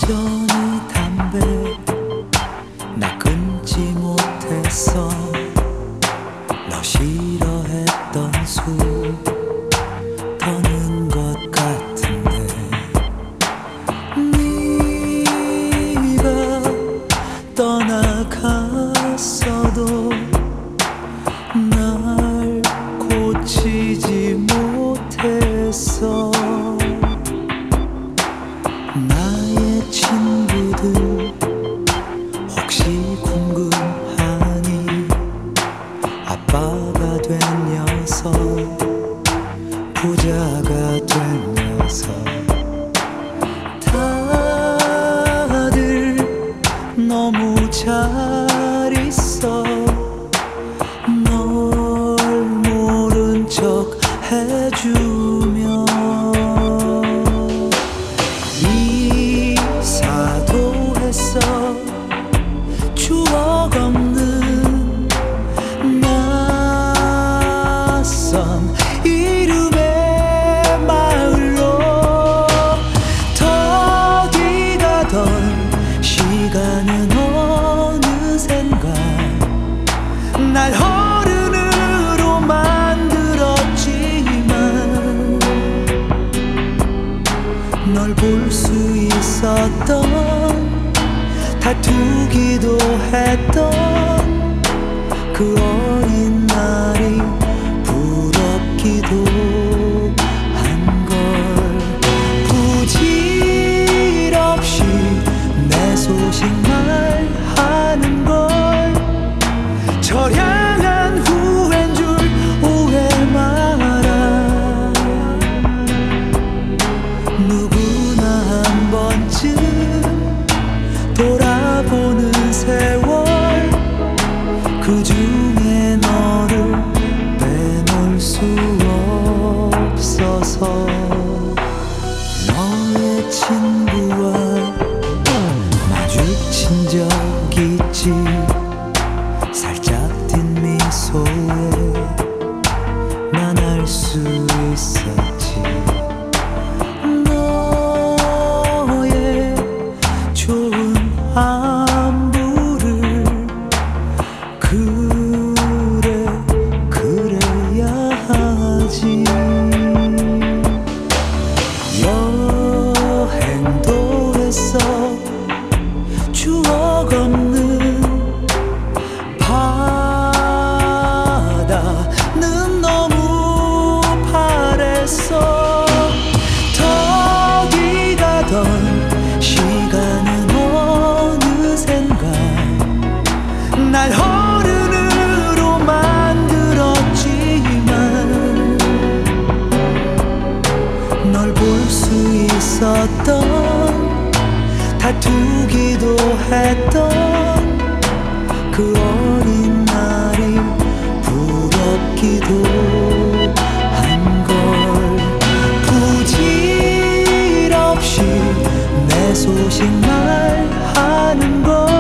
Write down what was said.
여전히 담배 나 끊지 못했어. 너 싫어했던 술 더는 것 같은데 네가 떠나갔어도 날 고치지 못했어. 나의 친구들 혹시 궁금하니 아빠가 된 녀석 부자가 된 녀석 다들 너무 잘 있어. 널 모른 척 해주면 이사도 했어. 추억 없는 낯선 이름의 마을로 더디 가던 시간은 어느샌가 날 어른으로 만들었지만 널 볼 수 있었던 다투기도 했던 그 어린 날이 부럽기도 한걸. 부질없이 내 소식 말하는 걸 처량한 후회인 줄 오해 마라. 누구나 한 번쯤 돌아보는 세월 그 중에 너를 빼놓을 수 없어서 너의 친구와 마주친 적 있지. 살짝 띤 미소에 난 알 수 있었지. 너의 좋은 안부를 그래야 하지. 여행도 했어. 추억 없는 바다는 너무 파랬어. 더디 가던 시간은 어느샌가 날 어른으로 만들었지만 널 볼 수 있었던 다투기도 했던 그 어린 날이 부럽기도 한걸. 부질없이 내 소식 말하는 걸